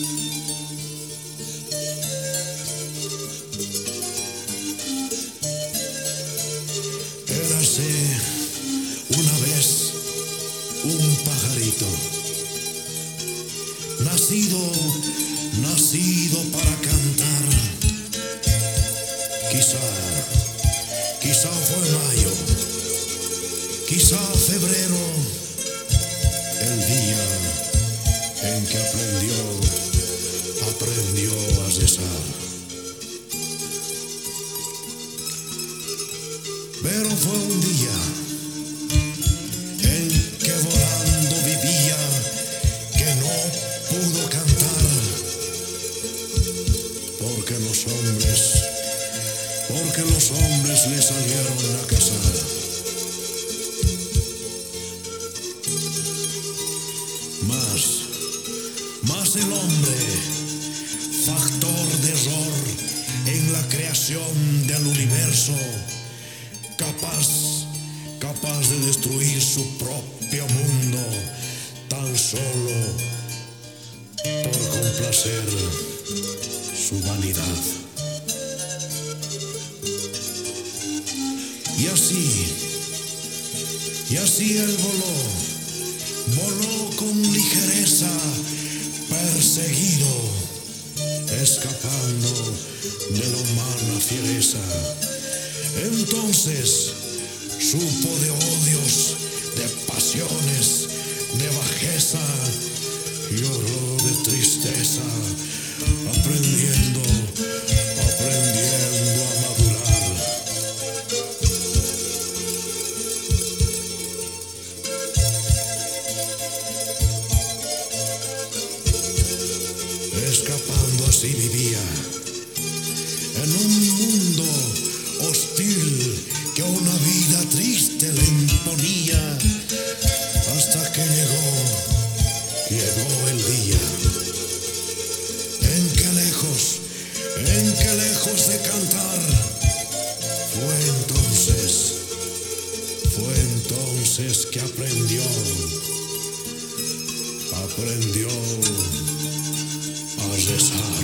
Érase una vez un pajarito, nacido para cantar. Quizá fue mayo, quizá febrero, el día en que aprendió a cesar. Pero fue un día en que volando vivía, que no pudo cantar, porque los hombres le salieron a cazar. Más el hombre, factor de error en la creación del universo, capaz de destruir su propio mundo tan solo por complacer su vanidad. Y así él voló con ligereza, perseguido, escapando de la humana fiereza. Entonces supo de odios, de pasiones, de bajeza, lloró de tristeza, aprendiendo a madurar. Escapando así vivía en un mundo hostil que una vida triste le imponía, hasta que llegó el día en que lejos de cantar, fue entonces que aprendió a rezar.